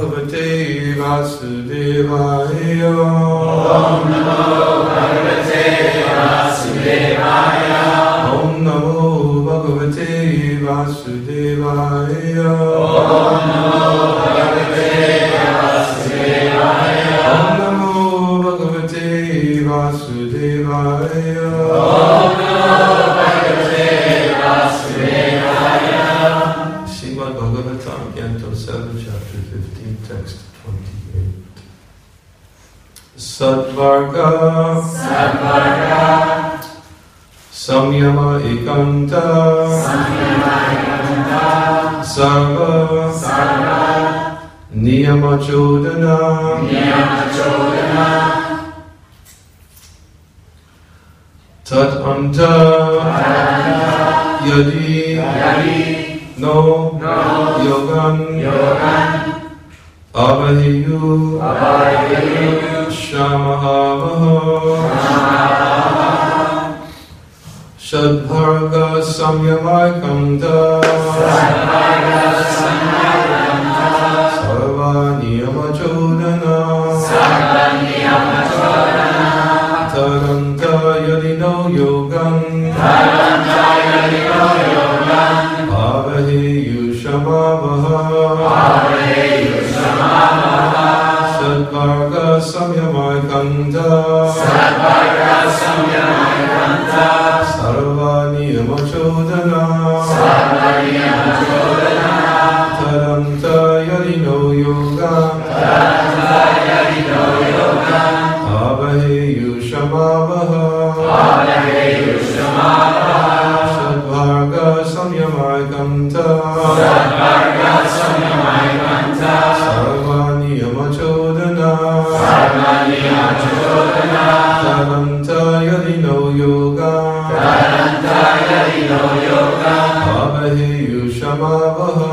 Bhagavate Vasudevaya. Om Namo Bhagavate Vasudevaya. Om Namo Bhagavate Vasudevaya. Om Namo Bhagavate Vasudevaya. Om Namo Bhagavate Vasudevaya. Om Namo Bhagavate Vasudevaya. Srimad Bhagavatam, Canto 7, Chapter 15, Text 28. Sadvarga Samyama Ekanta Sarva Niyama Chodana Tat Anta Yadi No Yogan Avahiyu Shamahavaha Shadbharga Samyamakanta Sarva Niyama Chodana Taranta Yadino Yogan Avahiyu Shamavaha Shadbharga Samyamakanta Sarva Niyama Chodana Taranta Yadino Yogan Avahiyu Shamavaha Shadbharga Samyamakanta Sarva Niyama Chodana Taranta Yadino Yogan Avahiyu Shamavaha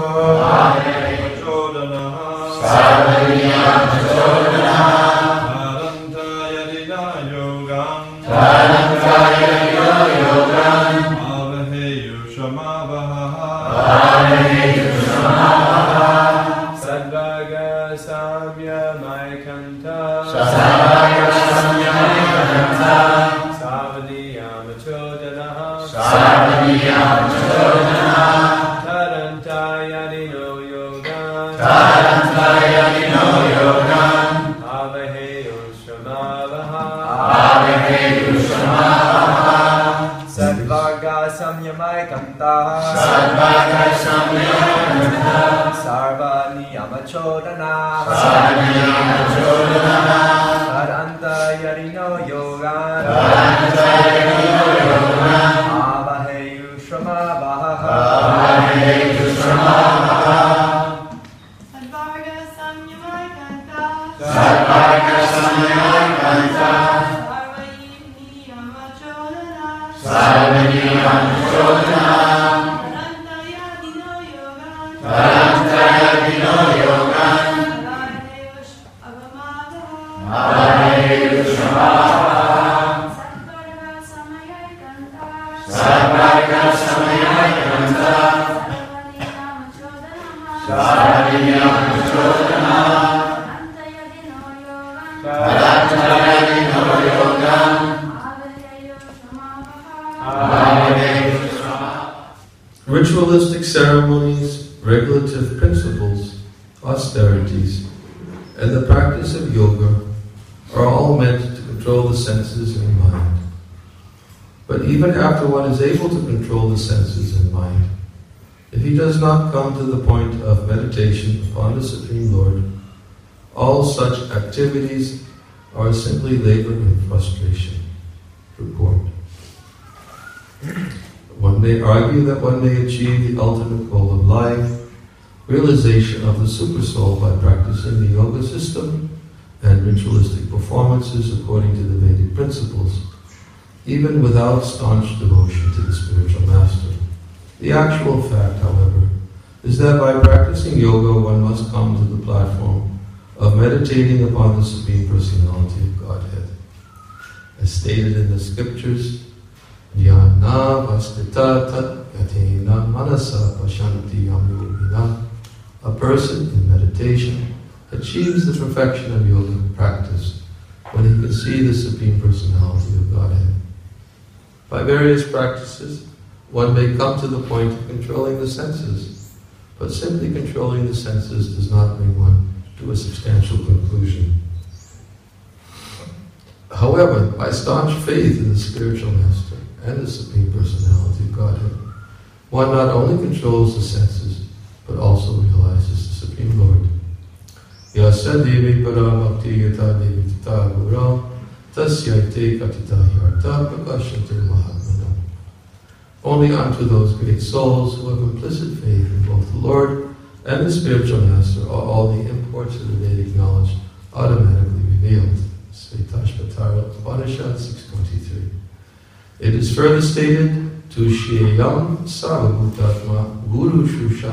Ritualistic ceremonies, regulative principles, austerities, and the practice of yoga are all meant to control the senses and mind. But even after one is able to control the senses and mind, if he does not come to the point of meditation upon the Supreme Lord, all such activities are simply labor and frustration. Report. One may argue that one may achieve the ultimate goal of life, realization of the Supersoul, by practicing the yoga system and ritualistic performances according to the Vedic principles, even without staunch devotion to the spiritual master. The actual fact, however, is that by practicing yoga one must come to the platform of meditating upon the Supreme Personality of Godhead. As stated in the scriptures, Jnana vastita tat yatena manasa pashanti yamyogina. A person in meditation achieves the perfection of yoga practice when he can see the Supreme Personality of Godhead. By various practices, one may come to the point of controlling the senses, but simply controlling the senses does not bring one to a substantial conclusion. However, by staunch faith in the spiritual master and the Supreme Personality of Godhead, one not only controls the senses, but also realizes the Supreme Lord. Yasa devi paramapti yata devi tata gura tasyaite katita yarta prakashantir mahatmana. Only unto those great souls who have implicit faith in both the Lord and the spiritual master are all the imports of the Vedic knowledge automatically revealed. Svetashvatara Upanishad 6.23. It is further stated, Tushyayam Sarvabhutatma Guru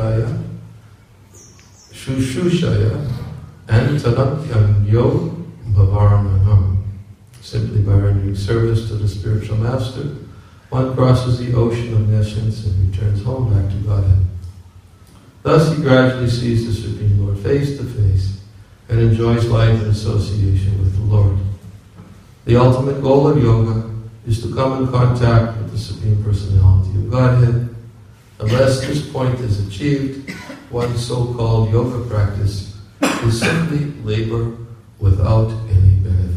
Shushaya and Tanatyam Yo Bhavarnanam. Simply by rendering service to the spiritual master, one crosses the ocean of nescience and returns home back to Godhead. Thus he gradually sees the Supreme Lord face to face and enjoys life in association with the Lord. The ultimate goal of yoga is to come in contact with the Supreme Personality of Godhead. Unless this point is achieved, one's so-called yoga practice is simply labor without any benefit.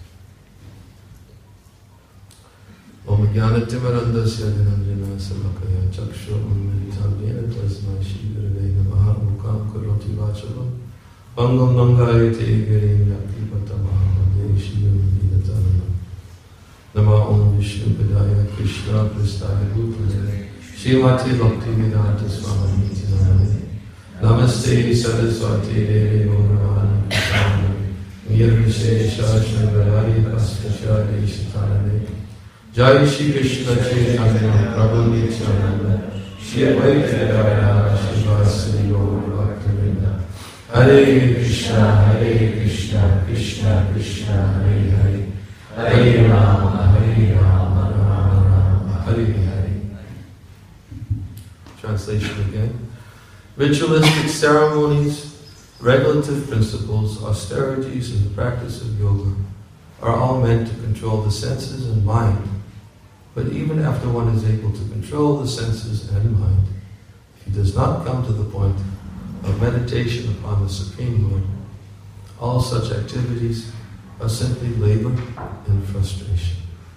Om Jnana Timarandasya Dinanjana Samakaya Chakshu Unmilitam Vena Tasma Shri Gurave Namaha Mukam Karoti Vachalam Bangam Nangayate Girim Yakti Patamaha Shri Vidatanam Nama Om Vishnu Padaya Krishna Prastaya Bhutale Srimati Bhakti Vedanta Swami Nityanamani Namaste Saraswati Devi Gauravani Prasannam Nirvishesha Shrivarari Paskasha Deshitanane Jai Shri Krishna Chaitanya Prabhu Nityananda Shri Advaita Gadadhara Srivasadi Gaura Bhaktivinoda Hare Krishna Krishna Krishna Hare Hare Hare Rama Rama Rama Hare Hare. Translation again. Ritualistic ceremonies, regulative principles, austerities, and the practice of yoga are all meant to control the senses and mind. But even after one is able to control the senses and mind, if he does not come to the point of meditation upon the Supreme Lord, all such activities are simply labor and frustration.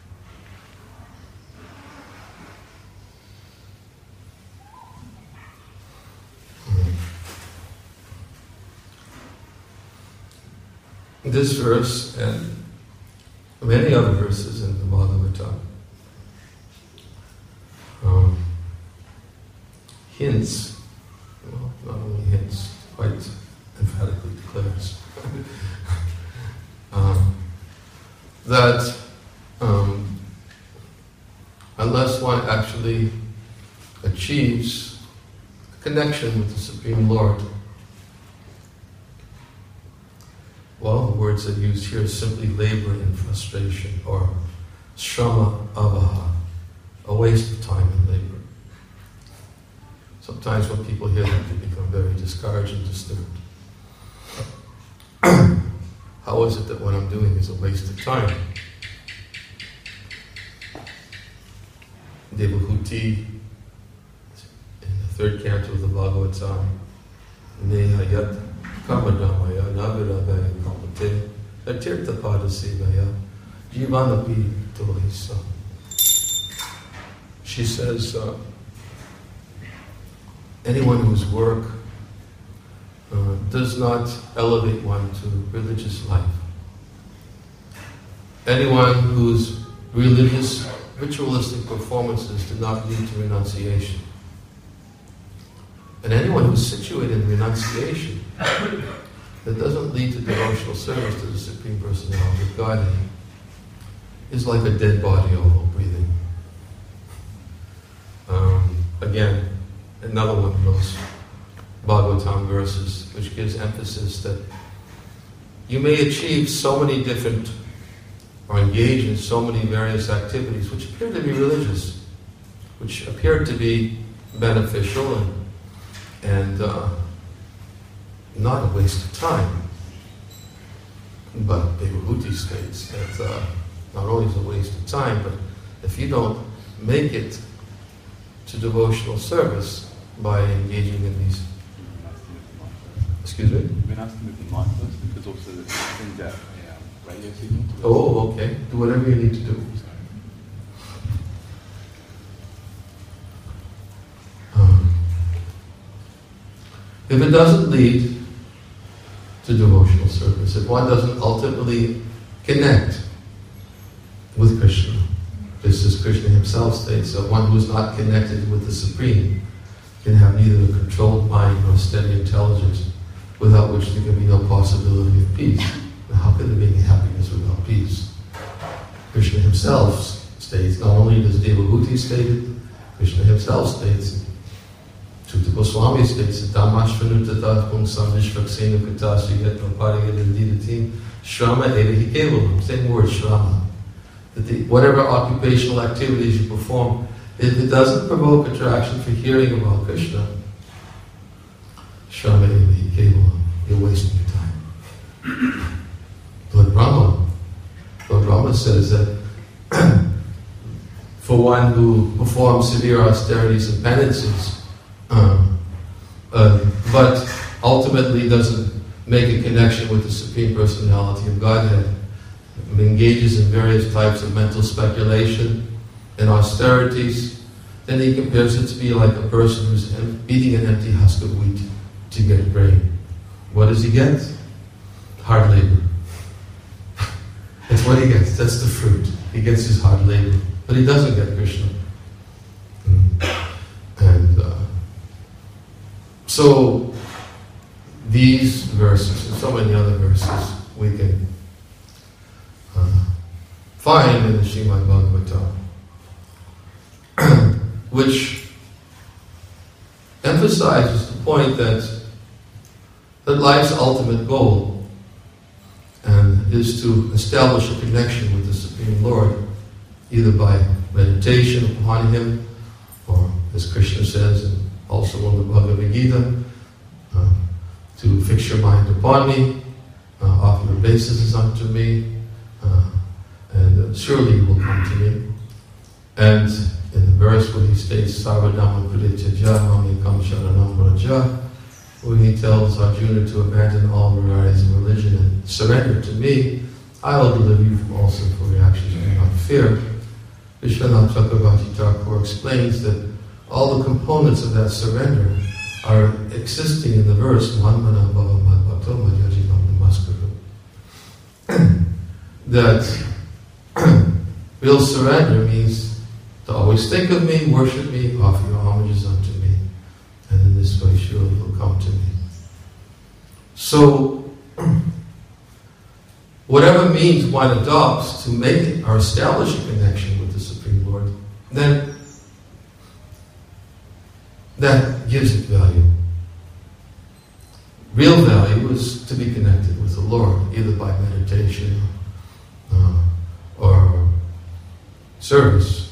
This verse and many other verses in the Bhagavatam hints, well, not only hints, quite emphatically declares that unless one actually achieves a connection with the Supreme Lord, well, the words that are used here is simply labor and frustration, or shrama avaha, a waste of time and labor. Sometimes when people hear that, they become very discouraged and disturbed. How is it that what I'm doing is a waste of time? Devahuti, in the third canto of the Bhagavatam, Nehayat Kamadamaya Naviradaya Kapate Atirtha Padasivaya Jivanapi Tohisa. She says, anyone whose work does not elevate one to religious life, anyone whose religious, ritualistic performances do not lead to renunciation, and anyone who's situated in renunciation that doesn't lead to devotional service to the Supreme Personality of Godhead is like a dead body, although breathing. Again, another one of those Bhagavatam verses which gives emphasis that you may achieve so many different, or engage in so many various activities which appear to be religious, which appear to be beneficial and not a waste of time. But Devahuti states that not only is it a waste of time, but if you don't make it to devotional service by engaging in these... Excuse me? We've been asked to move the mic first because also the things out radio signal. Oh, okay. Do whatever you need to do. If it doesn't lead to devotional service, if one doesn't ultimately connect with Krishna, this is Krishna himself states that one who is not connected with the Supreme can have neither a controlled mind nor steady intelligence, without which there can be no possibility of peace. Now, how can there be any happiness without peace? Krishna himself states, not only does Devahuti state it, Krishna himself states, Sutta Goswami states, Dhammashvanutatah pungsam vishvaksena kutasi yetno pariyadadidatim shrama evahi kevalam. Same word, shrama. That whatever occupational activities you perform, if it doesn't provoke attraction for hearing about Krishna, shrama evahi kevalam, you're wasting your time. Lord Brahma says that for one who performs severe austerities and penances, but ultimately doesn't make a connection with the Supreme Personality of Godhead, engages in various types of mental speculation and austerities, then he compares it to be like a person who's eating an empty husk of wheat to get grain. What does he get? Hard labor. That's what he gets. That's the fruit. He gets his hard labor. But he doesn't get Krishna. And so these verses and so many other verses we can find in the Srimad Bhagavatam, which emphasizes the point that life's ultimate goal is to establish a connection with the Supreme Lord, either by meditation upon Him, or as Krishna says, and also in the Bhagavad Gita, to fix your mind upon me, offer your obeisances unto me, and surely you will come to me. And in the verse where he states, Sarvadhamma Prityaja Mamekam Sharanam Raja, where he tells Arjuna to abandon all varieties of religion and surrender to me, I will deliver you from all sinful reactions and not fear. Vishwanath Chakravarti Thakur explains that all the components of that surrender are existing in the verse, Manmana Bhava Madbhakto Madhyajinam Namaskaru. That real surrender means to always think of me, worship me, offer your homages unto me, and in this way surely you'll come to me. So, whatever means one adopts to make it or establish a connection with the Supreme Lord, then that gives it value. Real value is to be connected with the Lord, either by meditation or service.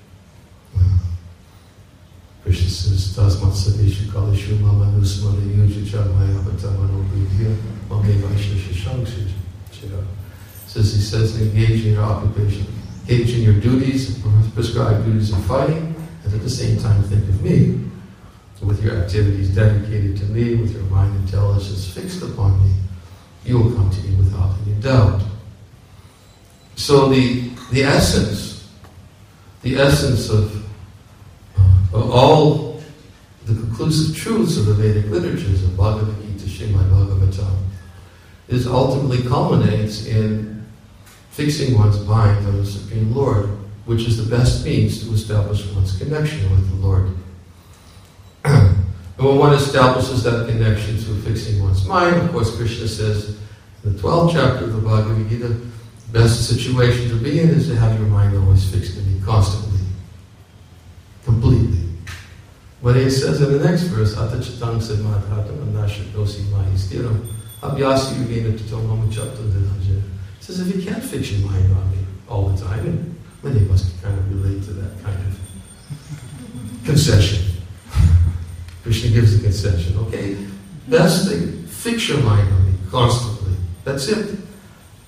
Krishna says, Tasmat Sadeshu Kalishu Mama Nusmana Yuja Chamaya Patamano Vidya Mame Vaishna Shishangshija. Says, he says, engage in your occupation, engage in your duties, prescribed duties of fighting, and at the same time think of me, with your activities dedicated to me, with your mind intelligence fixed upon me, you will come to me without any doubt. So the essence of all the conclusive truths of the Vedic literatures of Bhagavad Gita, Srimad Bhagavatam, is ultimately culminates in fixing one's mind on the Supreme Lord, which is the best means to establish one's connection with the Lord. And when one establishes that connection through fixing one's mind, of course Krishna says in the 12th chapter of the Bhagavad Gita, the best situation to be in is to have your mind always fixed in me, constantly, completely. But he says in the next verse, Atachitang Siddmadhatam Anashatosi Mahistiram Abhyasi Yugena Tatomam Chapta Dinajya. He says, if you can't fix your mind on me all the time, and many of us can kind of relate to that kind of concession. Krishna gives a concession, okay? Best thing, fix your mind on me constantly. That's it.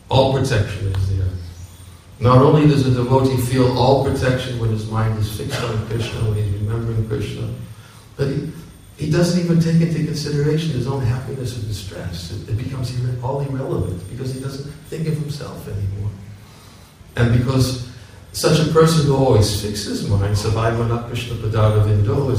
all protection is there. Not only does the devotee feel all protection when his mind is fixed on Krishna, when he's remembering Krishna, but he doesn't even take into consideration his own happiness or distress. It becomes all irrelevant because he doesn't think of himself anymore. And because such a person who always fixes his mind, Savaimana Krishna Padara Vindo,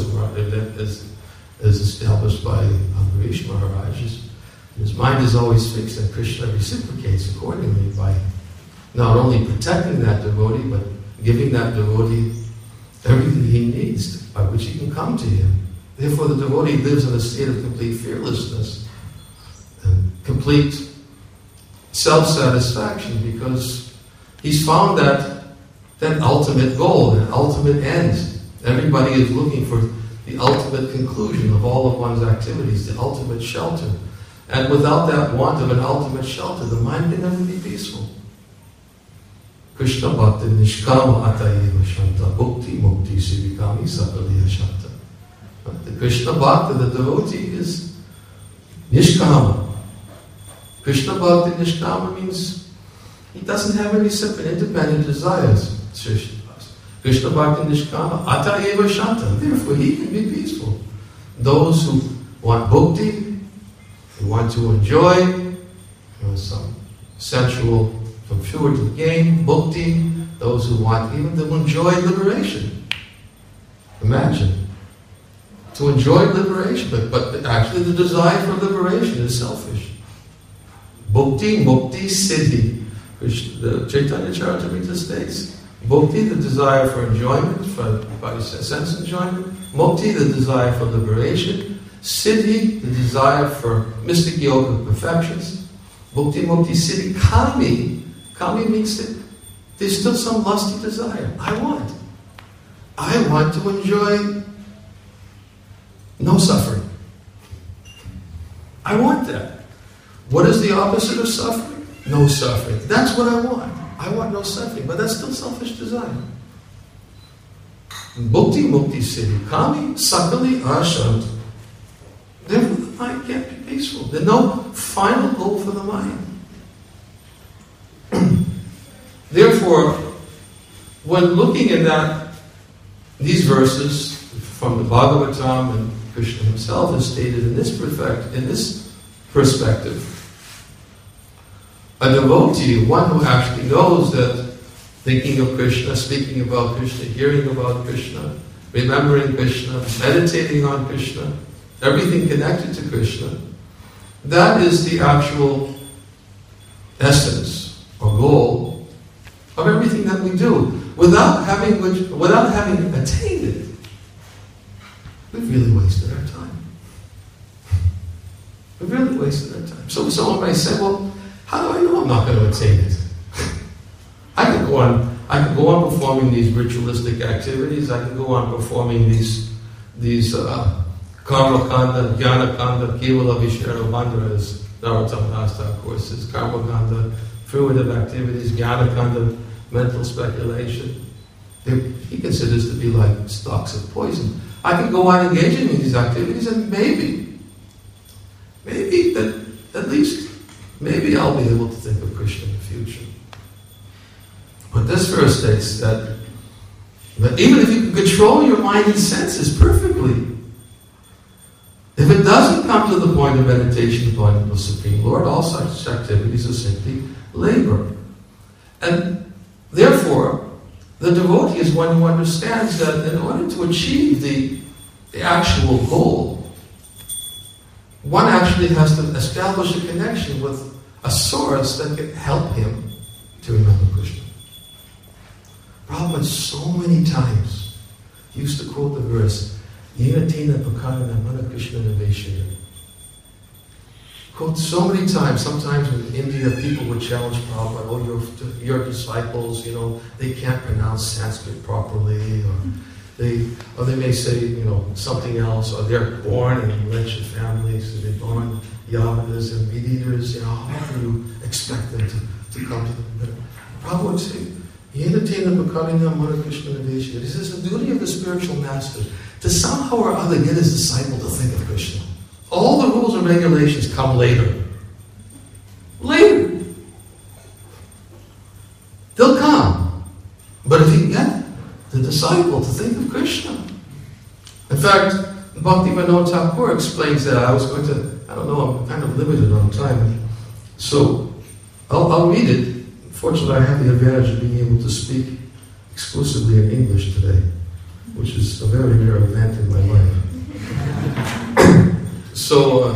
is established by Ambarish Maharaj, his mind is always fixed, and Krishna reciprocates accordingly by not only protecting that devotee, but giving that devotee everything he needs by which he can come to him. Therefore, the devotee lives in a state of complete fearlessness and complete self-satisfaction because he's found that ultimate goal, that ultimate end. Everybody is looking for the ultimate conclusion of all of one's activities, the ultimate shelter. And without that want of an ultimate shelter, the mind can never be peaceful. Krishna Bhakti Nishkama Atayeva Shanta Bhukti Mukti Sivikami Sakaliya Shanta. The Krishna Bhakti, the devotee, is Nishkama. Krishna Bhakti Nishkama means he doesn't have any separate independent desires. Krishna Bhakti Nishkama Atayeva Shanta. Therefore he can be peaceful. Those who want bhukti, who want to enjoy some sensual, some fruitive gain, bhukti, those who want even to enjoy liberation. Imagine. To enjoy liberation, but actually the desire for liberation is selfish. Bhukti, mukti, siddhi. The Chaitanya Charitamrita states, bhukti, the desire for enjoyment, by sense enjoyment. Mukti, the desire for liberation. Siddhi, the desire for mystic yoga perfections. Bhukti, mukti, siddhi. Kami. Kami means that there's still some lusty desire. I want to enjoy no suffering. I want that. What is the opposite of suffering? No suffering. That's what I want. I want no suffering, but that's still selfish desire. Bhukti mukti siddhi. Kami sakali ashant. Therefore the mind can't be peaceful. There's no final goal for the mind. Therefore, when looking at these verses from the Bhagavatam, and Krishna himself has stated in this perspective, a devotee, one who actually knows that thinking of Krishna, speaking about Krishna, hearing about Krishna, remembering Krishna, meditating on Krishna, everything connected to Krishna, that is the actual essence or goal of everything that we do. Without having attained it, we've really wasted our time. We've really wasted our time. So someone may say, well, how do I know I'm not going to attain it? I could go on performing these ritualistic activities. I can go on performing these karma kanda, jnana kanda, kevala vishnu bandha, as Narottama Das Thakur says, karma kanda, fruitive activities, jnana kanda, mental speculation. He considers to be like stalks of poison. I can go on engaging in these activities, and maybe that at least I'll be able to think of Krishna in the future. But this verse states that even if you can control your mind and senses perfectly, if it doesn't come to the point of meditation upon the Supreme Lord, all such activities are simply labor. And therefore, the devotee is one who understands that in order to achieve the actual goal, one actually has to establish a connection with a source that can help him to remember Krishna. Prabhupada so many times used to quote the verse, Yinatina Pakarana Mana Krishna Naveshaya. Quote so many times. Sometimes in India people would challenge Prabhupada, oh, your disciples, they can't pronounce Sanskrit properly, or they may say, something else, or they're born in wretched families, or they're born Yavanas and meat eaters, how can you expect them to come to them? But Prabhupada would say, Yenatena Bhakarina Mara Krishna Naveshya. This is the duty of the spiritual master to somehow or other get his disciple to think of Krishna. All the rules and regulations come later. Later. disciple to think of Krishna. In fact, Bhaktivinoda Thakur explains that. I don't know, I'm kind of limited on time. So, I'll read it. Fortunately, I have the advantage of being able to speak exclusively in English today, which is a very rare event in my life. So,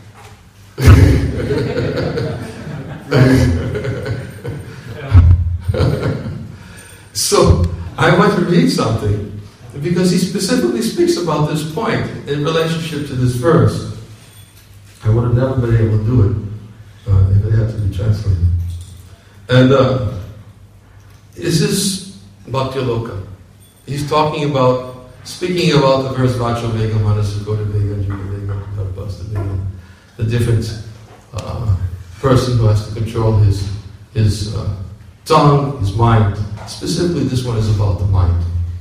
so I want to read something because he specifically speaks about this point in relationship to this verse. I would have never been able to do it if it had to be translated. And this is Bhaktiloka. He's speaking about the verse Vacho Vega, Manasukota Vega, Juga Vega, Karpasta Vega, the different person who has to control his tongue, his mind. Specifically, this one is about the mind.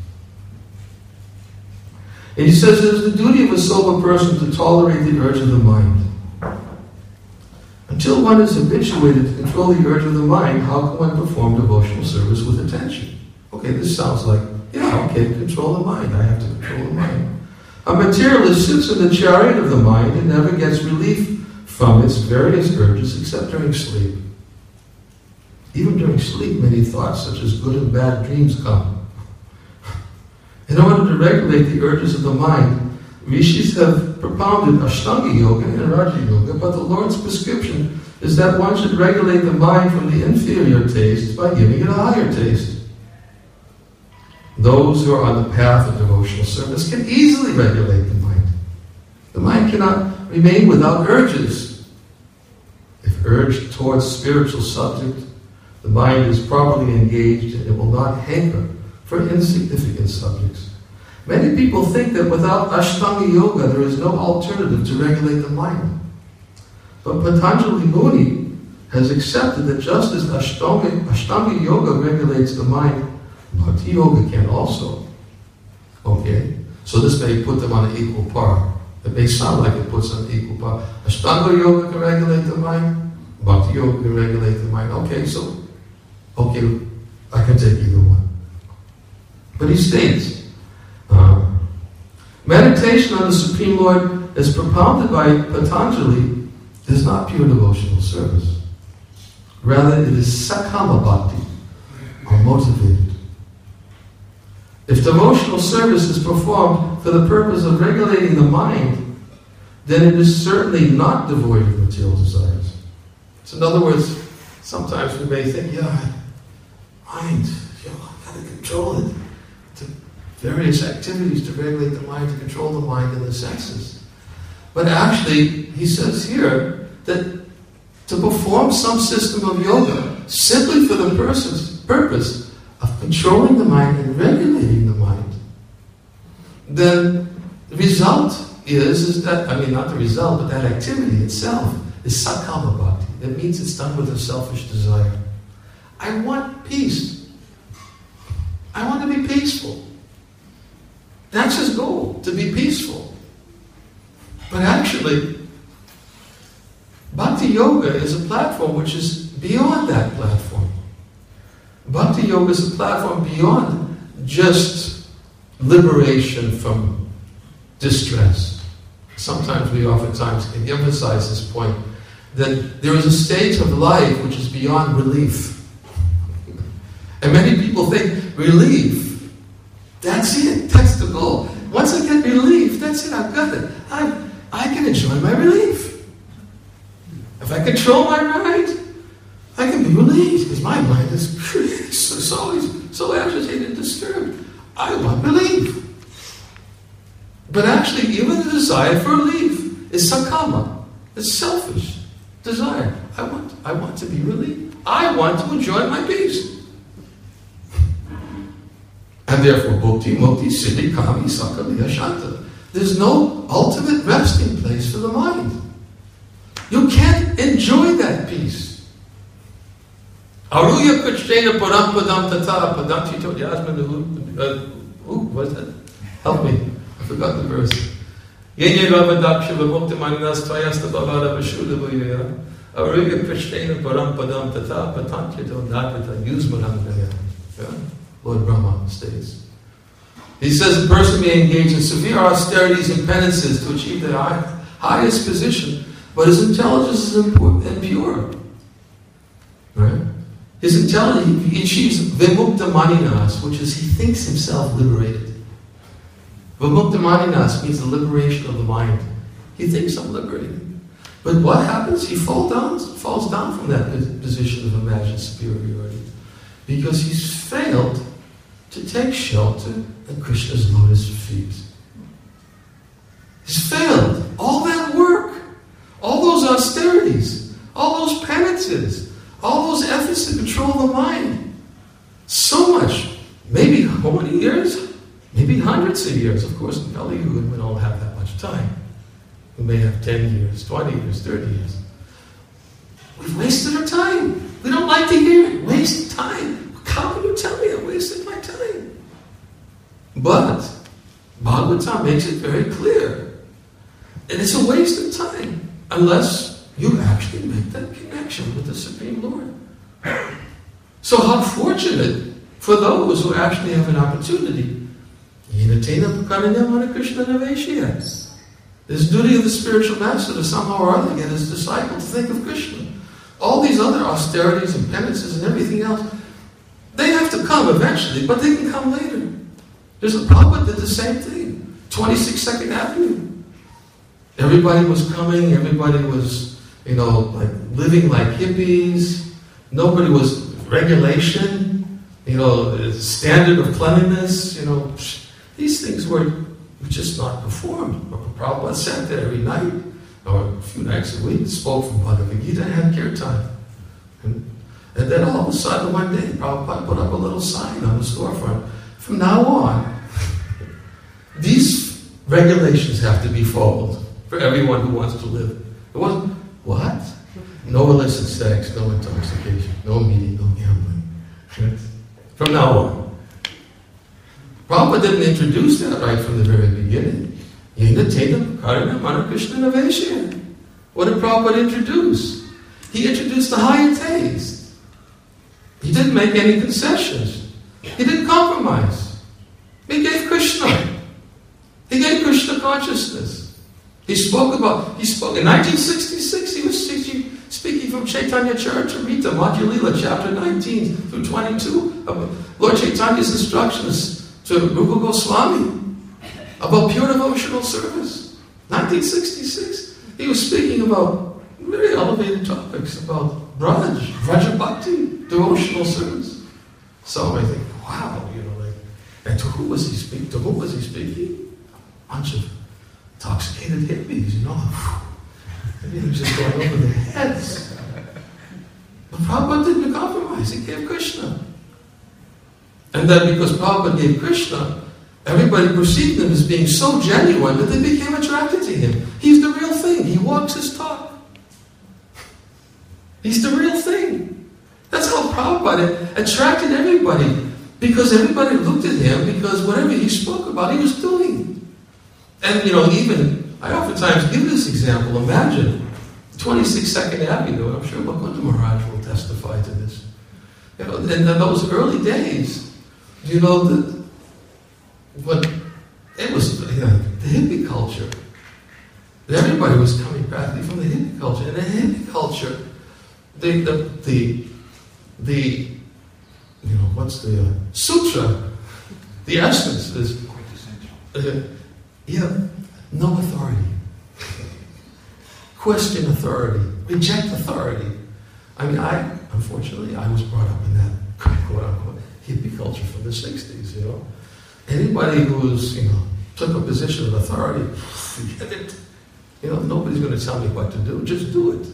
And he says it is the duty of a sober person to tolerate the urge of the mind. Until one is habituated to control the urge of the mind, how can one perform devotional service with attention? Okay, this sounds like, control the mind. I have to control the mind. A materialist sits in the chariot of the mind and never gets relief from its various urges except during sleep. Even during sleep, many thoughts such as good and bad dreams come. In order to regulate the urges of the mind, rishis have propounded Ashtanga Yoga and Raja Yoga, but the Lord's prescription is that one should regulate the mind from the inferior tastes by giving it a higher taste. Those who are on the path of devotional service can easily regulate the mind. The mind cannot remain without urges. If urged towards spiritual subject, the mind is properly engaged and it will not hanker for insignificant subjects. Many people think that without Ashtanga Yoga there is no alternative to regulate the mind. But Patanjali Muni has accepted that just as Ashtanga Yoga regulates the mind, Bhakti Yoga can also. Okay? So this may put them on an equal par. It may sound like it puts them on equal par. Ashtanga Yoga can regulate the mind, Bhakti Yoga can regulate the mind. Okay, I can take either one. But he states, meditation on the Supreme Lord as propounded by Patanjali is not pure devotional service. Rather, it is sakama bhakti, or motivated. If devotional service is performed for the purpose of regulating the mind, then it is certainly not devoid of material desires. So in other words, sometimes we may think, mind, I've got to control it. To various activities to regulate the mind, to control the mind and the senses. But actually, he says here that to perform some system of yoga simply for the purpose of controlling the mind and regulating the mind, then the result is that, not the result, but that activity itself is sakama bhakti. It means it's done with a selfish desire. I want peace. I want to be peaceful. That's his goal, to be peaceful. But actually, Bhakti Yoga is a platform which is beyond that platform. Bhakti Yoga is a platform beyond just liberation from distress. Sometimes we oftentimes can emphasize this point, that there is a stage of life which is beyond relief. And many people think, relief, that's it, that's the goal. Once I get relief, that's it, I've got it. I can enjoy my relief. If I control my mind, I can be relieved, because my mind is always so agitated and disturbed. I want relief. But actually, even the desire for relief is sakama. It's selfish desire. I want to be relieved. I want to enjoy my peace. And therefore, bhukti, mukti, siddhi, kami, sakaliya, shanta. There's no ultimate resting place for the mind. You can't enjoy that peace. Aruya krishna param padam tata padam chito yasman what is that? Help me. I forgot the verse. Yenye rava daksha vamukta maninas tvayasta bhavara vashuddha vayaya. Aruya krishna param padam tata padam chito nadvita yusmanam gaya. Lord Brahma states. He says a person may engage in severe austerities and penances to achieve the highest position, but his intelligence is impure. Right? His intelligence, he achieves vimukta maninas, which is he thinks himself liberated. Vimukta maninas means the liberation of the mind. He thinks I'm liberated. But what happens? He falls down from that position of imagined superiority because he's failed to take shelter at Krishna's lotus feet. He's failed. All that work, all those austerities, all those penances, all those efforts to control the mind. So much. Maybe how many years? Maybe hundreds of years. Of course, in Kali Yuga, we don't have that much time. We may have 10 years, 20 years, 30 years. We've wasted our time. We don't like to hear it. Waste time. How can you tell me I wasted my time? But Bhagavatam makes it very clear. And it's a waste of time unless you actually make that connection with the Supreme Lord. So how fortunate for those who actually have an opportunity. This duty of the spiritual master to somehow or other get his disciple to think of Krishna. All these other austerities and penances and everything else, they have to come eventually, but they can come later. There's a Prabhupada did the same thing. 26 2nd Avenue. Everybody was coming, everybody was, like living like hippies. Nobody was regulation, standard of cleanliness, These things were just not performed. Prabhupada sat there every night, or a few nights a week, spoke from Bhagavad Gita and had kirtan. And then all of a sudden one day, Prabhupada put up a little sign on the storefront. From now on, these regulations have to be followed for everyone who wants to live. It wasn't, what? No illicit sex, no intoxication, no meeting, no gambling. From now on. Prabhupada didn't introduce that right from the very beginning. What did Prabhupada introduce? He introduced the higher taste. He didn't make any concessions. He didn't compromise. He gave Krishna. He gave Krishna consciousness. He spoke in 1966, he was speaking from Chaitanya Charitamrita, Madhya Lila, chapter 19 through 22, of Lord Chaitanya's instructions to Rupa Goswami about pure devotional service. 1966, he was speaking about very elevated topics about Vraja Bhakti, devotional service. So I think, wow, and to who was he speaking? To whom was he speaking? A bunch of intoxicated hippies, Everything was just going over their heads. But Prabhupada didn't compromise, he gave Krishna. And then because Prabhupada gave Krishna, everybody perceived him as being so genuine that they became attracted to him. He's the real thing. He walks his talk. He's the real thing. That's how Prabhupada attracted everybody. Because everybody looked at him because whatever he spoke about, he was doing. And, even, I oftentimes give this example. Imagine 26 2nd Avenue. I'm sure Mukunda Maharaj will testify to this. In those early days, but it was the hippie culture. Everybody was coming practically from the hippie culture. And the hippie culture, what's the sutra? The essence is no authority. Question authority. Reject authority. Unfortunately, I was brought up in that quote-unquote hippie culture from the 60s, Anybody who's, took a position of authority, forget it. Nobody's going to tell me what to do. Just do it.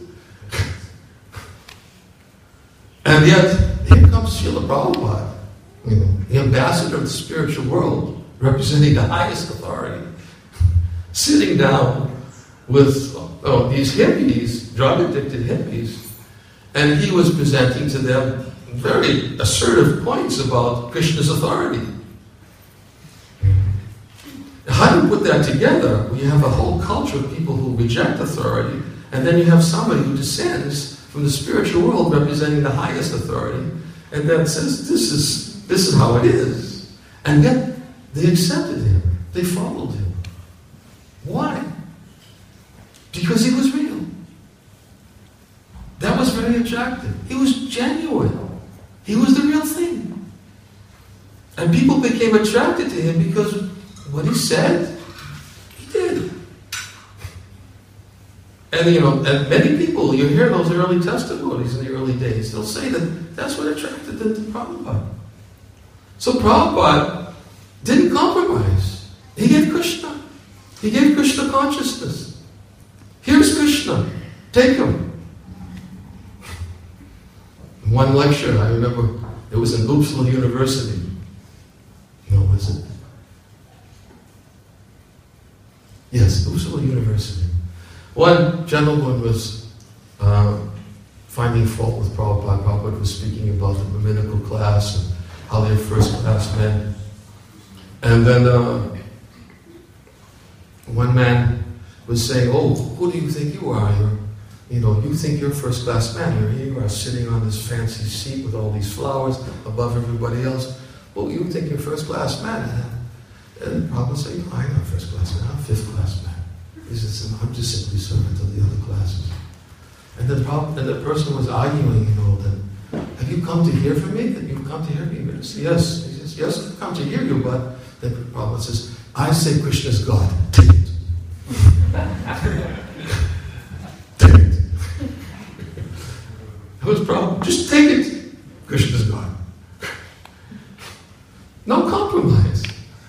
And yet, here comes Srila Prabhupada, the ambassador of the spiritual world, representing the highest authority, sitting down with these hippies, drug-addicted hippies, and he was presenting to them very assertive points about Krishna's authority. How do you put that together? We have a whole culture of people who reject authority, and then you have somebody who descends from the spiritual world representing the highest authority, and then says, this is how it is. And yet, They accepted him. They followed him. Why? Because he was real. That was very attractive. He was genuine. He was the real thing. And people became attracted to him because what he said, he did. And and many people, you hear those early testimonies in the early days, they'll say that that's what attracted them to Prabhupada. So Prabhupada didn't compromise. He gave Krishna. He gave Krishna consciousness. Here's Krishna. Take him. One lecture, I remember, it was in Uppsala University. No, was it? Yes, Uppsala University. One gentleman was finding fault with Prabhupada. Prabhupada was speaking about the Brahminical class and how they're first-class men. And then one man was saying, "Oh, who do you think you are? You think you're a first-class man. Here you are sitting on this fancy seat with all these flowers above everybody else. Well, you think you're a first-class man." And Prabhupada said, "I'm not first-class man. I'm a fifth-class man. He says, I'm just simply servant of the other classes." And the person was arguing, that, "Have you come to hear from me? That you've come to hear me?" He says, "Yes." He says, "Yes, I've come to hear you, but..." Then Prabhupada says, "I say Krishna's God. Take it." Take it. That was Prabhupada. Just take it. Krishna's God. No compromise.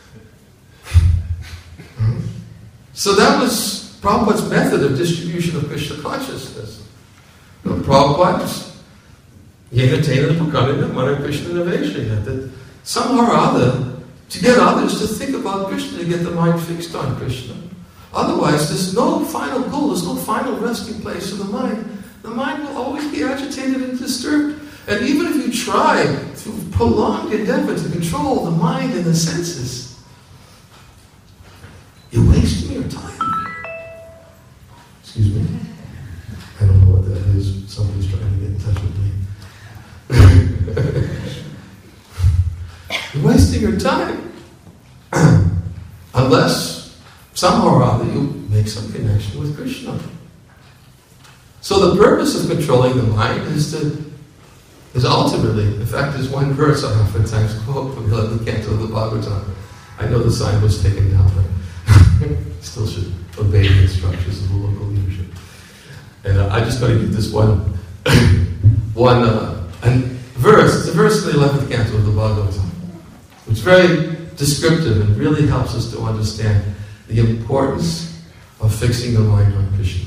So that was Prabhupada's method of distribution of Krishna consciousness. Prabhupada, Yenatena Prakarina Mara Krishna Naveshaya, that somehow or other, to get others to think about Krishna, to get the mind fixed on Krishna. Otherwise, there's no final goal, there's no final resting place for the mind. The mind will always be agitated and disturbed. And even if you try through prolonged endeavor to control the mind and the senses, you're wasting your time. Excuse me. I don't know what that is. Somebody's trying to get in touch with me. You're wasting your time. Unless somehow or other you make some connection with Krishna. So the purpose of controlling the mind is ultimately, in fact, there's one verse I oftentimes quote from the 11th canto of the Bhagavatam. I know the sign was taken down, but still should obey the instructions of the local leadership. And I just got to give this one verse. It's a verse in the 11th canto of the Bhagavatam, which is very descriptive and really helps us to understand the importance of fixing the mind on Krishna.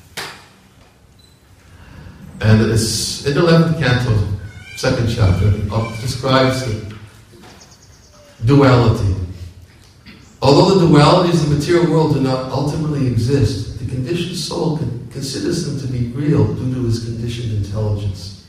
And it's in the 11th canto, second chapter, it describes the duality. Although the dualities of the material world do not ultimately exist, the conditioned soul considers them to be real due to its conditioned intelligence.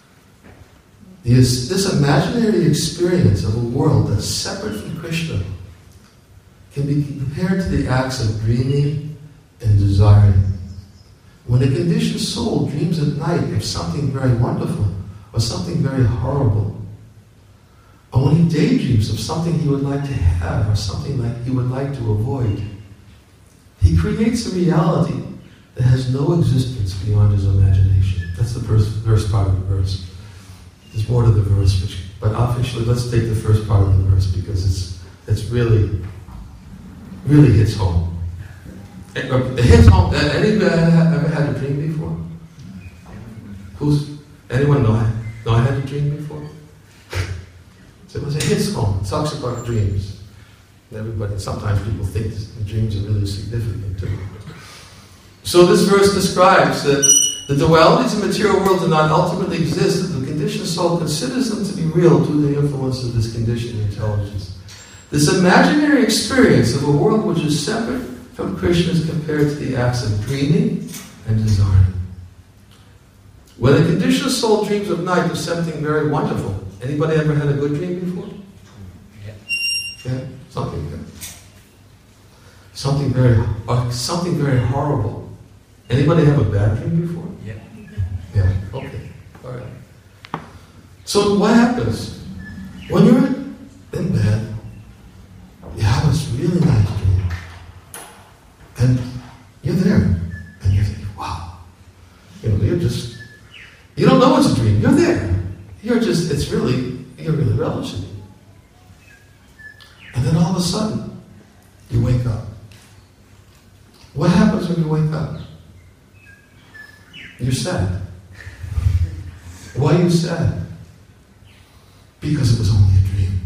This imaginary experience of a world that's separate from Krishna can be compared to the acts of dreaming and desiring. When a conditioned soul dreams at night of something very wonderful or something very horrible, or when he daydreams of something he would like to have or something like he would like to avoid, he creates a reality that has no existence beyond his imagination. That's the first part of the verse. There's more to the verse, but officially let's take the first part of the verse because it's really hits home. It hits home. Anybody ever had a dream before? Anyone know I had a dream before? So it hits home. It talks about dreams. Sometimes people think the dreams are really significant too. So this verse describes that the dualities of the material world do not ultimately exist, that the conditioned soul considers them to be real due to the influence of this conditioned intelligence. This imaginary experience of a world which is separate from Krishna is compared to the acts of dreaming and desiring. When a conditioned soul dreams of night of something very wonderful, anybody ever had a good dream before? Yeah? Something good. Something very horrible. Anybody have a bad dream before? Yeah. Okay. All right. So what happens when you're in bed You don't know it's a dream. You're there. You're really relishing it. And then all of a sudden, you wake up. What happens when you wake up? You're sad. Why are you sad? Because it was only a dream.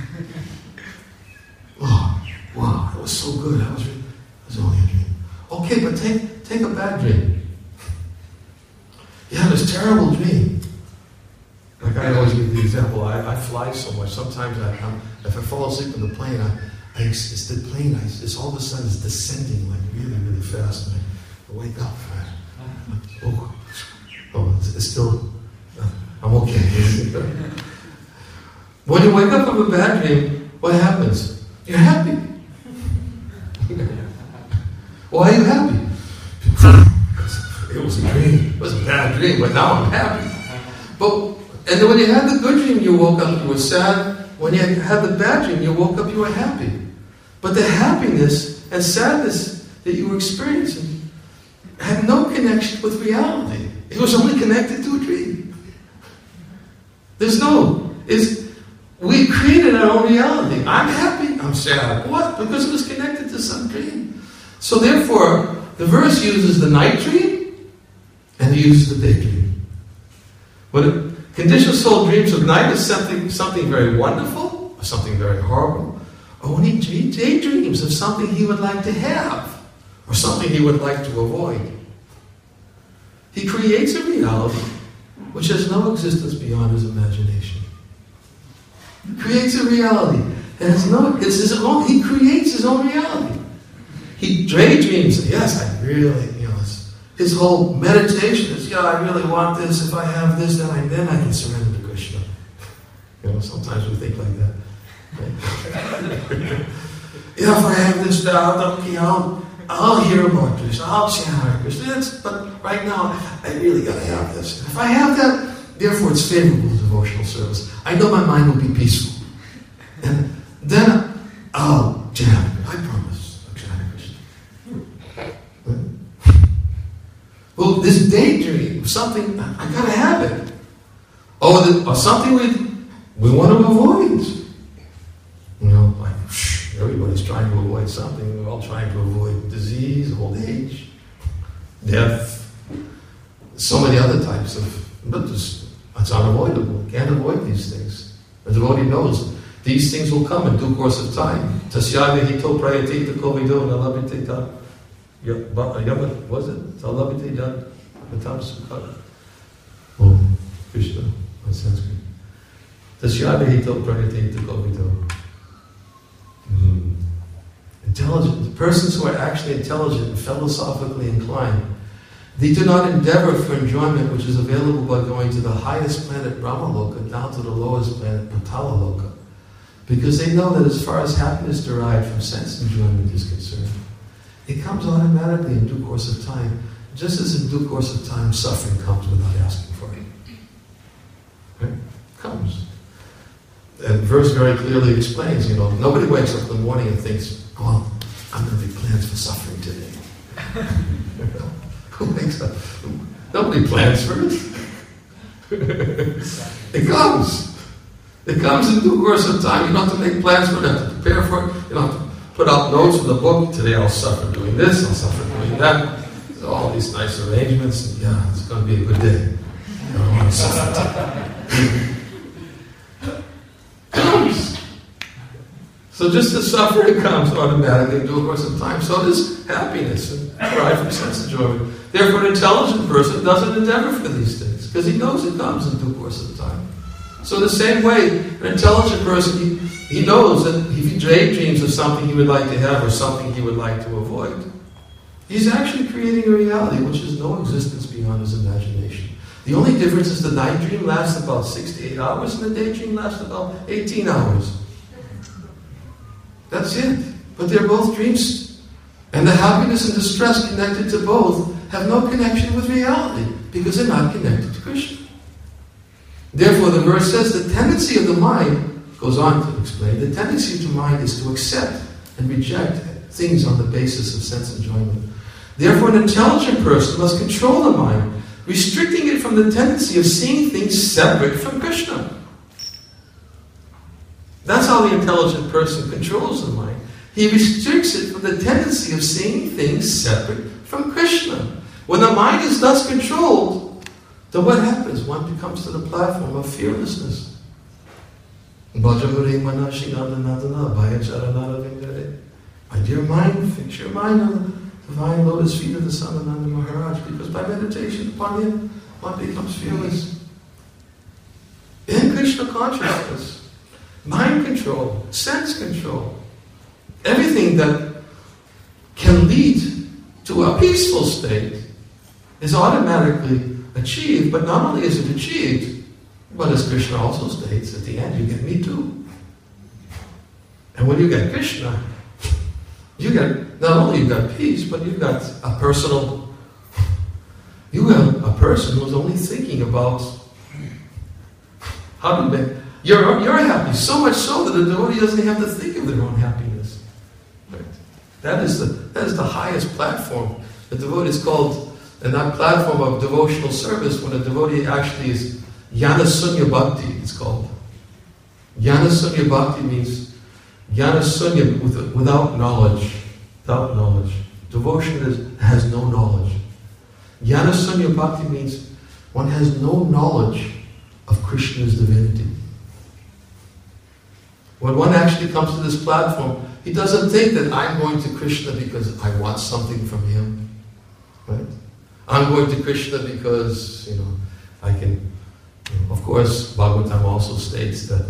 Oh, wow, it was so good. It was only a dream. Okay, but take a bad dream. You had this terrible dream. Like I always give the example, I fly so much. Sometimes if I fall asleep in the plane, it's all of a sudden it's descending like really, really fast, and I wake up. It's still, I'm okay. When you wake up from a bad dream, what happens? You're happy. Why are you happy? It was a dream. It was a bad dream, but now I'm happy. And then when you had the good dream, you woke up, you were sad. When you had the bad dream, you woke up, you were happy. But the happiness and sadness that you were experiencing had no connection with reality. It was only connected to a dream. We created our own reality. I'm happy, I'm sad. What? Because it was connected to some dream. So therefore, the verse uses the night dream and it uses the daydream. When a conditioned soul dreams of night is something very wonderful or something very horrible, or when he daydreams of something he would like to have or something he would like to avoid. He creates a reality which has no existence beyond his imagination. He creates a reality that has he creates his own reality. He daydreams, yes, I really, his whole meditation is, I really want this. If I have this, then I can surrender to Krishna. Sometimes we think like that. Right? If I have this, I'll hear about Krishna. I'll chant Krishna. But right now, I really got to have this. If I have that, therefore it's favorable devotional service. I know my mind will be peaceful. And then I'll chant. I promise I'll chant Krishna. Well, this daydream, something, I gotta have it. Or something we want to avoid. Everybody's trying to avoid something. We're all trying to avoid disease, old age, death, so many other types but it's unavoidable. Can't avoid these things. The devotee knows these things will come in due course of time. Tasya hito prayati kovido nalabhite was it? Talabhite jad matam sukha. Oh, Krishna, on Sanskrit. Tasya hito prayati kovido. Intelligent. Persons who are actually intelligent and philosophically inclined, they do not endeavor for enjoyment which is available by going to the highest planet Brahmaloka down to the lowest planet Patala-loka, because they know that as far as happiness derived from sense enjoyment is concerned, it comes automatically in due course of time, just as in due course of time suffering comes without asking for it. Right? It comes. And the verse very clearly explains, nobody wakes up in the morning and thinks, I'm going to make plans for suffering today. Who wakes up? Nobody plans for it. It comes. It comes in due course of time. You don't have to make plans for it, you have to prepare for it. You don't have to put out notes in the book. Today I'll suffer doing this, I'll suffer doing that. There's all these nice arrangements. And it's going to be a good day. I don't want to suffer today. Comes. So just as suffering comes automatically in due course of time, so does happiness and pride from sense enjoyment. Therefore, an intelligent person doesn't endeavor for these things, because he knows it comes in due course of time. So the same way, an intelligent person, he knows that if he daydreams of something he would like to have or something he would like to avoid, he's actually creating a reality which has no existence beyond his imagination. The only difference is the night dream lasts about 6 to 8 hours and the daydream lasts about 18 hours. That's it. But they're both dreams. And the happiness and distress connected to both have no connection with reality because they're not connected to Krishna. Therefore, the verse says the tendency of the mind, goes on to explain, the tendency of the mind is to accept and reject things on the basis of sense enjoyment. Therefore, an intelligent person must control the mind restricting it from the tendency of seeing things separate from Krishna. That's how the intelligent person controls the mind. He restricts it from the tendency of seeing things separate from Krishna. When the mind is thus controlled, then what happens? One becomes to the platform of fearlessness. My dear mind, fix your mind on the divine lotus feet of the son of Nanda Maharaj, because by meditation upon him, one becomes fearless. In Krishna consciousness, mind control, sense control, everything that can lead to a peaceful state is automatically achieved, but not only is it achieved, but as Krishna also states, at the end you get me too. And when you get Krishna, you get, not only you got peace, but you got a person who's only thinking about how to make, you're happy, so much so that the devotee doesn't have to think of their own happiness. Right? That is the highest platform. The devotee is called, and that platform of devotional service, when a devotee actually is Jnana Sunya Bhakti, it's called. Jnana Sunya Bhakti means Jnana Sunya, without knowledge. Without knowledge. Devotion has no knowledge. Jnana Sunya Bhakti means one has no knowledge of Krishna's divinity. When one actually comes to this platform, he doesn't think that I'm going to Krishna because I want something from him. Right? I'm going to Krishna because, I can. Of course, Bhagavatam also states that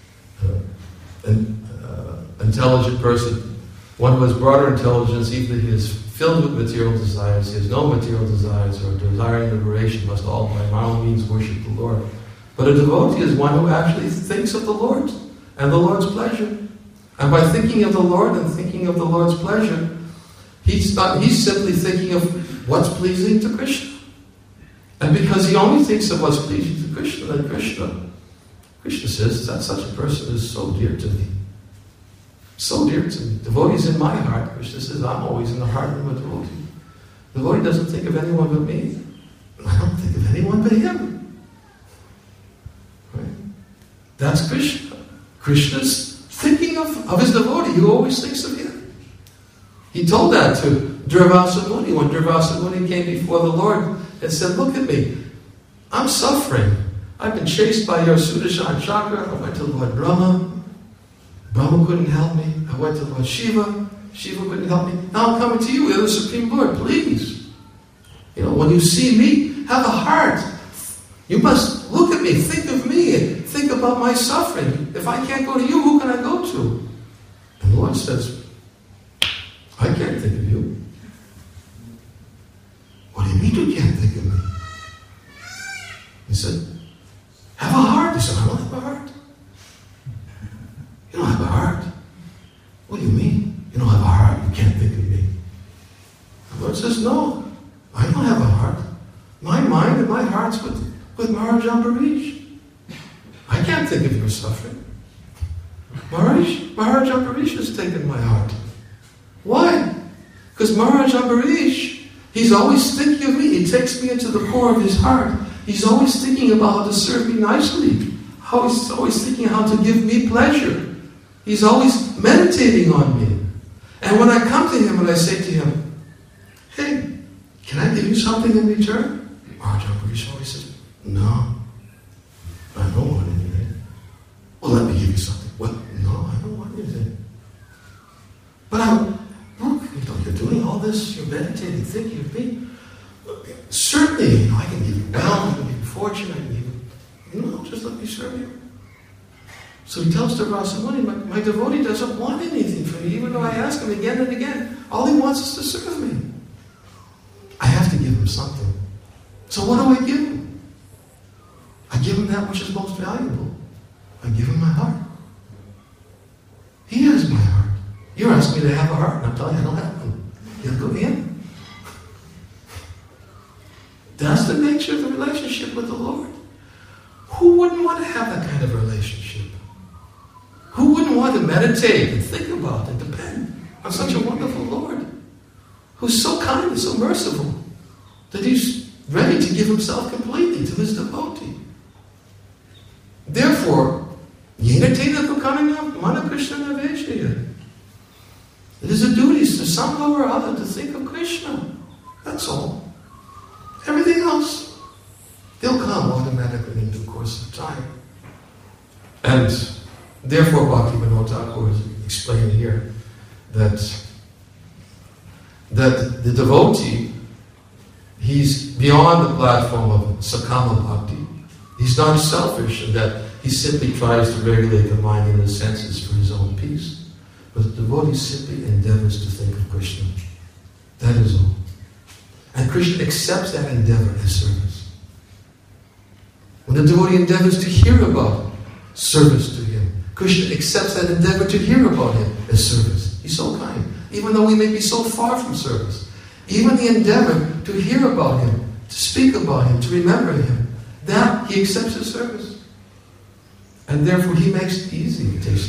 an intelligent person, one who has broader intelligence, even if he is filled with material desires, he has no material desires or desiring liberation, must all by all means worship the Lord. But a devotee is one who actually thinks of the Lord and the Lord's pleasure. And by thinking of the Lord and thinking of the Lord's pleasure, he's simply thinking of what's pleasing to Krishna. And because he only thinks of what's pleasing to Krishna, then Krishna says that such a person is so dear to me. So dear to me. Devotee's in my heart. Krishna says, I'm always in the heart of a devotee. The devotee doesn't think of anyone but me. I don't think of anyone but him. Right? That's Krishna. Krishna's thinking of his devotee. He always thinks of him. He told that to Durvasa Muni when Durvasa Muni came before the Lord and said, look at me, I'm suffering. I've been chased by your Sudarshan Chakra. I went to Lord Brahma. Brahma couldn't help me. I went to Lord Shiva. Shiva couldn't help me. Now I'm coming to you, you're the Supreme Lord. Please. When you see me, have a heart. You must look at me, think of me, and think about my suffering. If I can't go to you, who can I go to? And the Lord says, I can't think of you. What do you mean you can't think of me? He said, have a heart. He said, I don't have a heart. You don't have a heart. What do you mean? You don't have a heart. You can't think of me. The Lord says, no, I don't have a heart. My mind and my heart's with Maharaj Ambarish. I can't think of your suffering. Maharaj Ambarish has taken my heart. Why? Because Maharaj Ambarish, he's always thinking of me. He takes me into the core of his heart. He's always thinking about how to serve me nicely. He's always thinking how to give me pleasure. He's always meditating on me. And when I come to him and I say to him, hey, can I give you something in return? Maharaj Ambarish always says, no, I don't want anything. Well, let me give you something. What? No, I don't want anything. But look, you're doing all this, you're meditating, thinking of me. Certainly, I can give you wealth, I can give you fortune, I can give you, just let me serve you. So he tells Durvasa Muni, my devotee doesn't want anything from me, even though I ask him again and again. All he wants is to serve me. I have to give him something. So what do I give him? I give him that which is most valuable. I give him my heart. He has my heart. You're asking me to have a heart, and I'm telling you I don't have one. You have to go to him. That's the nature of the relationship with the Lord. Who wouldn't want to have that kind of relationship? Who wouldn't want to meditate and think about and depend on such a wonderful Lord who's so kind and so merciful that he's ready to give himself completely to his devotee. Therefore, Yenatena Kukanina Mana Krishna Naveshaya. It is a duty to somehow or other to think of Krishna. That's all. Everything else, they'll come automatically in due course of time. And therefore, Bhaktivinoda Thakur is explaining here that the devotee, he's beyond the platform of Sakama Bhakti. He's not selfish in that he simply tries to regulate the mind and the senses for his own peace. But the devotee simply endeavors to think of Krishna. That is all. And Krishna accepts that endeavor as service. When the devotee endeavors to hear about service to him, Krishna accepts that endeavor to hear about him as service. He's so kind. Even though we may be so far from service, even the endeavor to hear about him, to speak about him, to remember him, that he accepts as service. And therefore he makes it easy.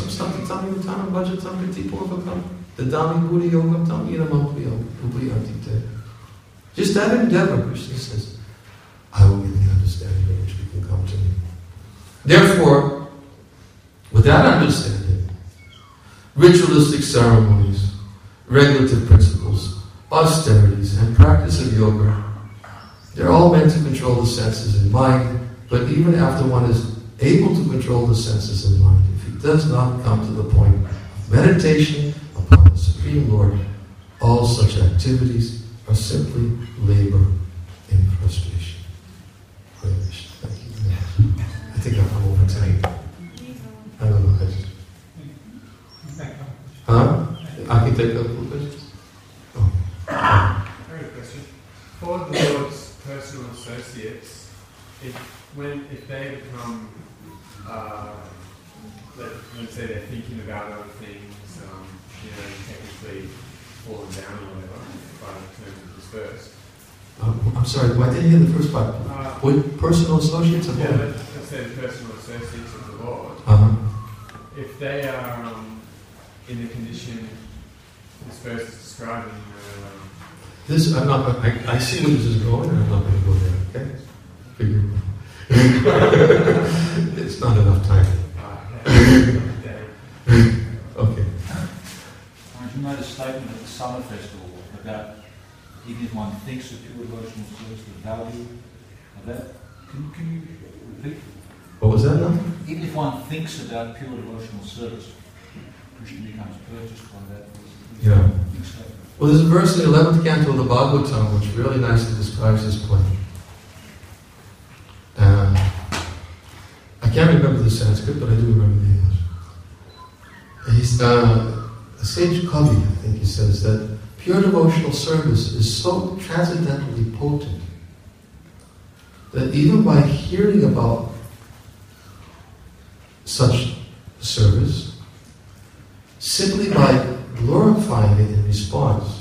Just that endeavor, Krishna says, I will give the understanding in which we can come to me. Therefore, with that understanding, ritualistic ceremonies, regulative principles, austerities, and practice of yoga, they're all meant to control the senses and mind, but even after one is able to control the senses and mind, if he does not come to the point of meditation upon the Supreme Lord, all such activities are simply labor in frustration. Thank you. I think I'm over time. I don't know. I can take a couple of questions. Oh. I have a question. For the Lord's personal associates, if they become, let's say they're thinking about other things, technically fallen down or whatever, by the terms of this verse. I'm sorry, I didn't hear the first part. With personal associates of God? Let's say the personal associates of the Lord. If they are in the condition this verse is describing, this I'm not. I see where this is going, and I'm not going to go there. Okay, figure. It's not enough time. Okay. You made a statement at the summer festival about even if one thinks of pure devotional service, the value of that. Can you repeat? What was that now? Even if one thinks about pure devotional service, Krishna becomes purchased by that. Yeah. Well, there's a verse in the 11th canto of the Bhagavatam which really nicely describes this point. I can't remember the Sanskrit, but I do remember the English. He's a sage Kavi, I think he says, that pure devotional service is so transcendently potent that even by hearing about such service, simply by glorifying it in response,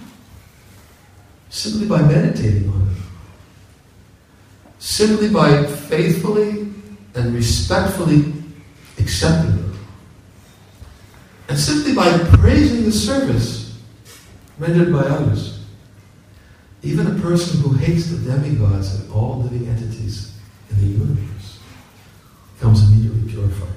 simply by meditating on it, simply by faithfully and respectfully accepting it, and simply by praising the service rendered by others, even a person who hates the demigods and all living entities in the universe becomes immediately purified.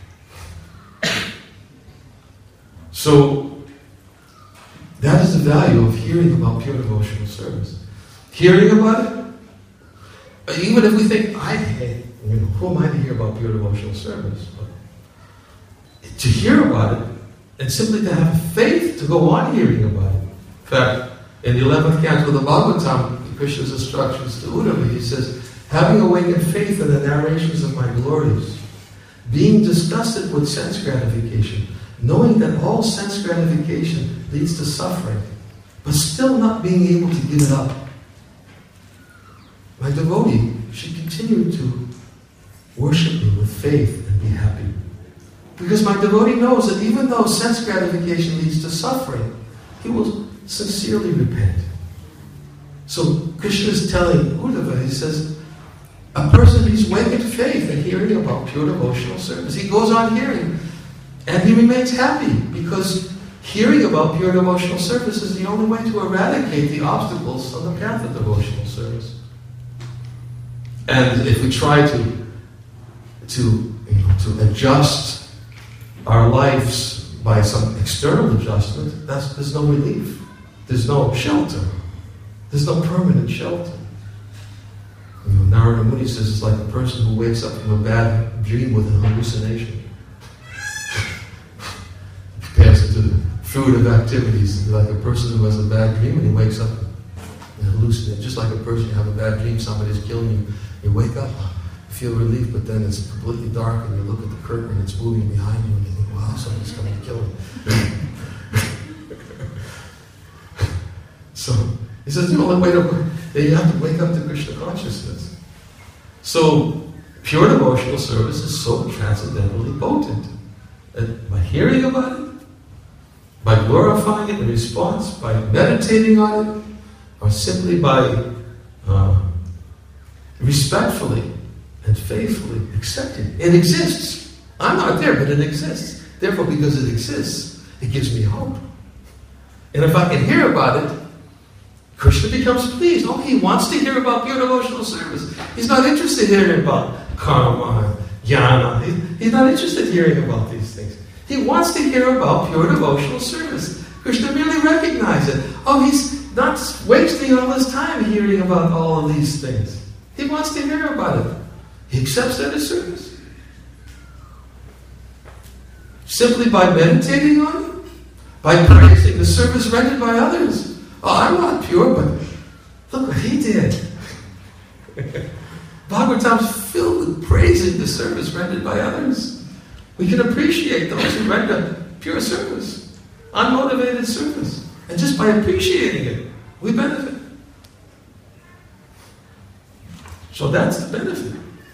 So, that is the value of hearing about pure devotional service. Hearing about it, even if we think, who am I to hear about pure devotional service? But to hear about it, and simply to have faith to go on hearing about it. In fact, in the 11th canto of the Bhagavatam, Krishna's instructions to Uddhava, he says, having awakened faith in the narrations of my glories, being disgusted with sense gratification, knowing that all sense gratification leads to suffering, but still not being able to give it up, my devotee should continue to worship me with faith and be happy. Because my devotee knows that even though sense gratification leads to suffering, he will sincerely repent. So Krishna is telling Uddhava, he says, a person who's awakened faith and hearing about pure devotional service, he goes on hearing, and he remains happy, because hearing about pure devotional service is the only way to eradicate the obstacles on the path of devotional service. And if we try to adjust our lives by some external adjustment, there's no relief. There's no shelter. There's no permanent shelter. Narada Muni says it's like a person who wakes up from a bad dream with an hallucination. Compares it to the fruit of activities. Like a person who has a bad dream and he wakes up and hallucinates. Just like a person, you have a bad dream, somebody's killing you. You wake up, you feel relief, but then it's completely dark and you look at the curtain and it's moving behind you and you think, wow, somebody's coming to kill me. So, he says, you have to wake up to Krishna consciousness. So, pure devotional service is so transcendentally potent. And by hearing about it, by glorifying it in response, by meditating on it, or simply by respectfully and faithfully accepting it. It exists. I'm not there, but it exists. Therefore, because it exists, it gives me hope. And if I can hear about it, Krishna becomes pleased. Oh, he wants to hear about pure devotional service. He's not interested in hearing about karma, jnana. He's not interested in hearing about these things. He wants to hear about pure devotional service. Krishna merely recognizes it. Oh, he's not wasting all his time hearing about all of these things. He wants to hear about it. He accepts that as service. Simply by meditating on it, by praising the service rendered by others. Oh, I'm not pure, but look what he did. Bhagavatam's filled with praising the service rendered by others. We can appreciate those who render pure service, unmotivated service. And just by appreciating it, we benefit. So that's the benefit.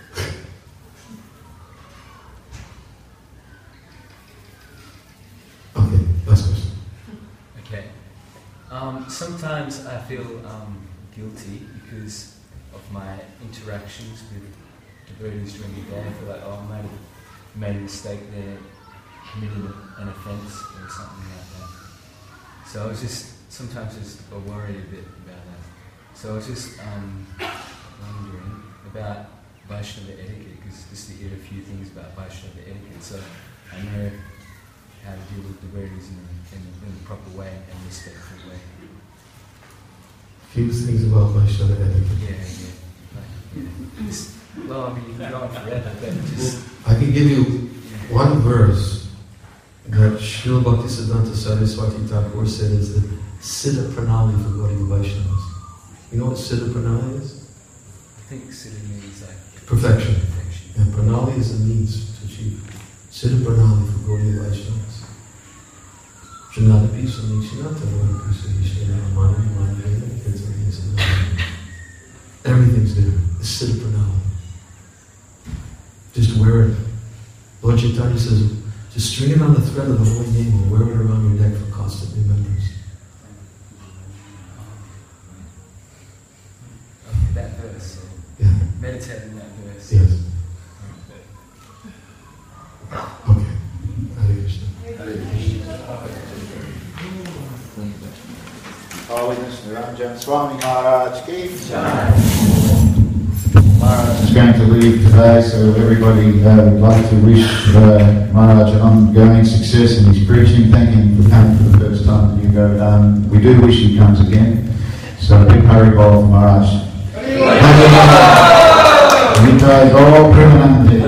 Okay, last question. Okay. Sometimes I feel guilty because of my interactions with devotees during the day. I feel like, oh, I might have made a mistake there, committed an offence or something like that. So I was sometimes worried a bit about that. So I was just wondering about Vaishnava etiquette, because just to hear a few things about Vaishnava etiquette, so I know how to deal with devotees in a proper way and respectful way. Few things about Vaishnava etiquette. Yeah. Well, I mean, you can go on forever, but just... I can give you one verse that Srila Bhaktisiddhanta Saraswati Thakur said is the Siddha Pranali for Gaudiya Vaishnavas. You know what Siddha Pranali is? I think Siddha means like... Perfection. And Pranali is a means to achieve. Siddha Pranali for Gaudiya Vaishnavas. Janata Pisa Nishinata Vana Pisa Nishinata Mani Mani Everything's there. The Siddha Pranali. Just wear it. Lord Chaitanya says, just string it on the thread of the holy name and wear it around your neck for constant remembrance. That verse. Yeah. Meditate on that verse. Yes. Okay. Hare Krishna. Holiness Niranjan Swami Maharaj ki Maharaj is going to leave today, so everybody would like to wish Maharaj ongoing success in his preaching. Thank him for coming for the first time to New Govardhan. We do wish he comes again. So a big Haribol for Maharaj. Nitai Gaur Premanande.